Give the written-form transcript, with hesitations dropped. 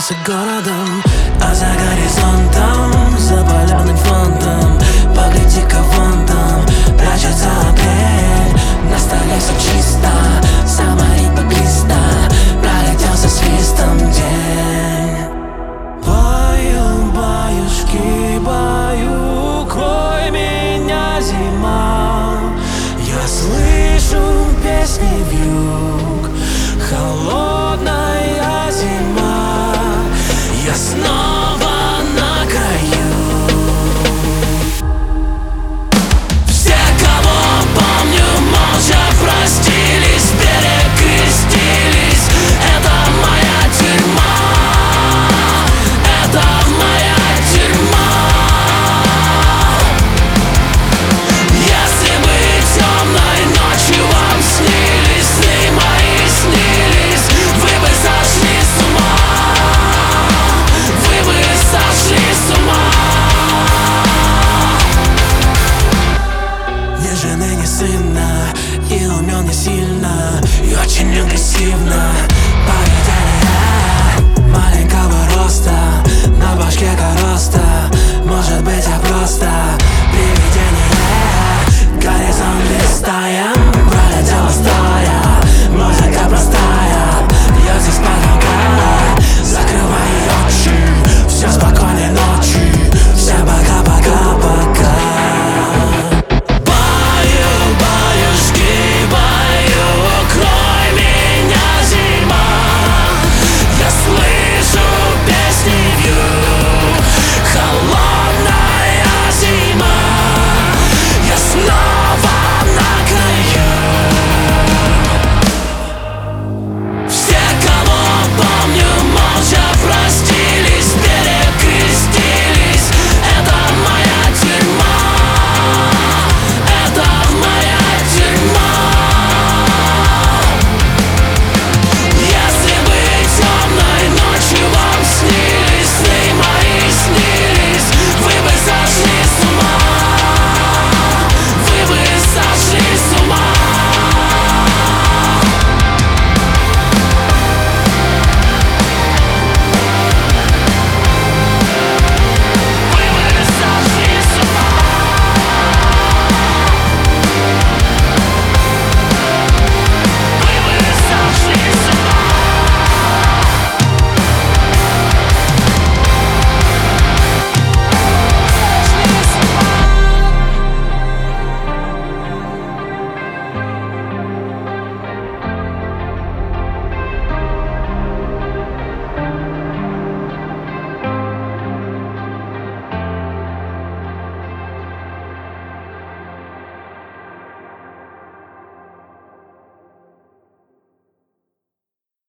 остался городом, а за горизонтом запаленным фронтом. Погляди-ка вон там, прячется апрель. На столе все чисто, сама ритма глиста. Пролетел со свистом день. Баю, баюшки, баю, укрой меня, зима. Я слышу песни вьюг, холодная зима. Я снова на краю. Все, кого помню, молча простились, перекрестились. Это моя тюрьма, это моя тюрьма. Если бы темной ночью вам снились, сны мои снились, вы бы сошли с ума, вы бы сошли с ума. Ни жены, ни сына, и умен не сильно, и очень агрессивно.